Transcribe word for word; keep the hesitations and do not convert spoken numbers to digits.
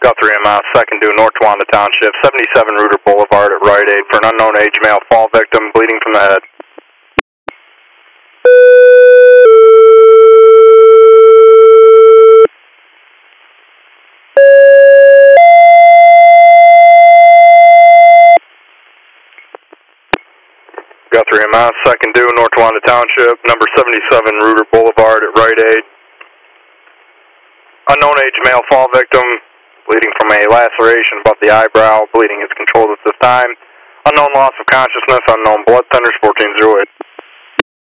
Guthrie M S, second due North Towanda Township, seventy-seven Reuter Boulevard at Rite Aid for an unknown age male fall victim bleeding from the head. Guthrie M S, second due North Towanda Township, number seventy-seven Reuter Boulevard at Rite Aid. Unknown age male fall victim, bleeding from a laceration above the eyebrow. Bleeding is controlled at this time. Unknown loss of consciousness, unknown blood thinners, fourteen oh eight.